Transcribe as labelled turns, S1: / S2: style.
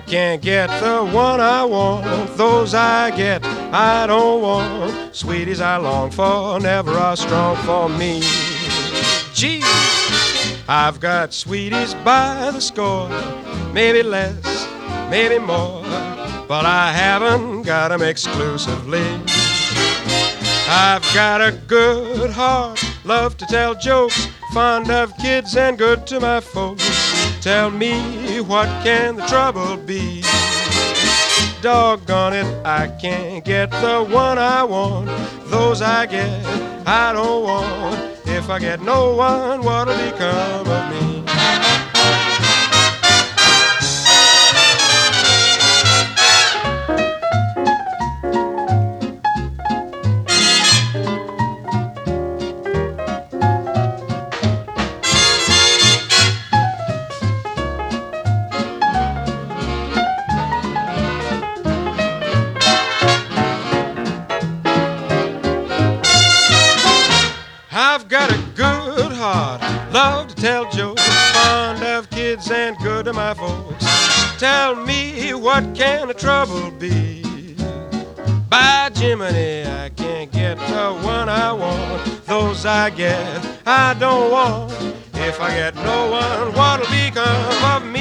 S1: can't get the one I want. Those I get, I don't want. Sweeties I long for never are strong for me. Gee, I've got sweeties by the score, maybe less, maybe more, but I haven't got 'em exclusively. I've got a good heart, love to tell jokes, fond of kids and good to my folks. Tell me, what can the trouble be? Doggone it, I can't get the one I want. Those I get, I don't want. If I get no one, what'll become of me? I've got a good heart, love to tell jokes, fond of kids and good to my folks. Tell me, what can the trouble be? By Jiminy, I can't get the one I want. Those I get, I don't want. If I get no one, what'll become of me?